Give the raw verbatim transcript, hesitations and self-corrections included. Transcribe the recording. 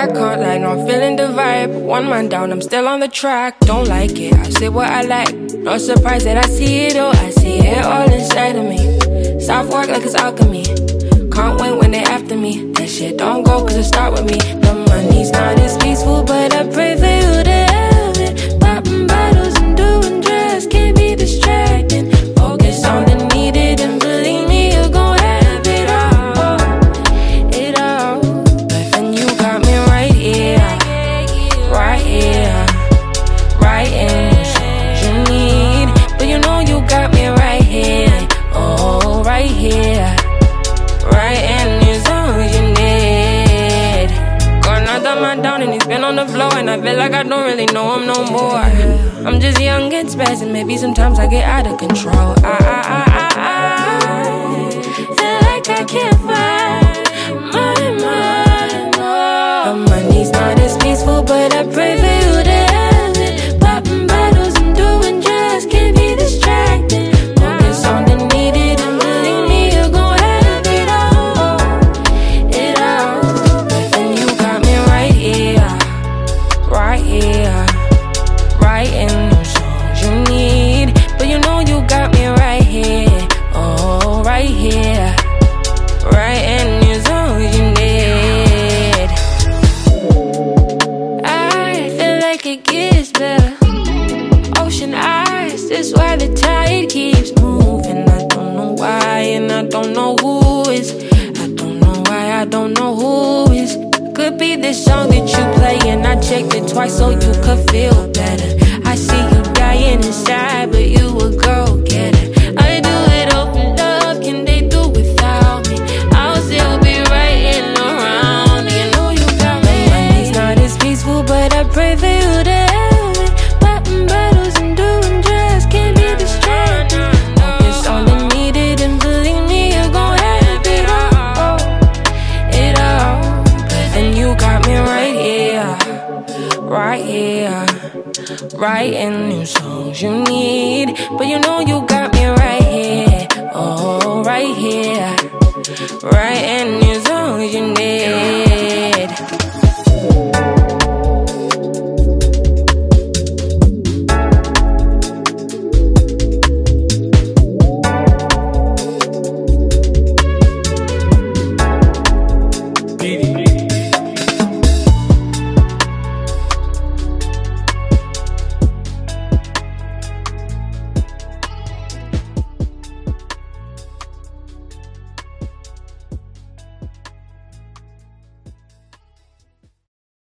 I can't lie, no, I'm feeling the vibe. One man down, I'm still on the track. Don't like it, I say what I like. Not surprised that I see it all, I see it all inside of me. Soft work like it's alchemy. Can't wait when they after me. That shit don't go cause it start with me. The money's not as peaceful, but I pray for you to have it. Popping bottles and doing drugs can't be distracting. Focus on the needed and believe me, you're gon' have it all. It all. But then you got me right here, right here, right in the songs you need. But you know you got me right here, oh, right here, right in the songs you need. Got another man down and he's been on the floor, and I feel like I don't really know him no more. I'm just young and spazzing, maybe sometimes I get out of control. I, I, I, I, I feel like I can't find money, money, no. The money's not as peaceful, but I pray for you to have it. Popping bottles and doing drugs can't be distracting. Focus on the needed and believe me, you're gon' have it all, it all. But then you got me right here, right here, right in the songs you need. But you know you got me right here, oh, right here, right in the songs you need. I feel like it gets better. Ocean eyes, that's why the tide keeps moving. I don't know why and I don't know who is. I don't know why, I don't know who is. Could be this song that you play and I checked it twice so you could feel better. I see you dying inside, but you a go-getter. I do it all for love, can they do without me? I'll still be right in around. You know you got me. Money's not as peaceful, but I pray for you to have it. Popping bottles and doing drugs can't be distracting. Focus on the needed and believe me, you're gon' have it all, it all. And you got me right here, right here, right in the songs you need. But you know you got me right here, oh, right here, right in the songs you need.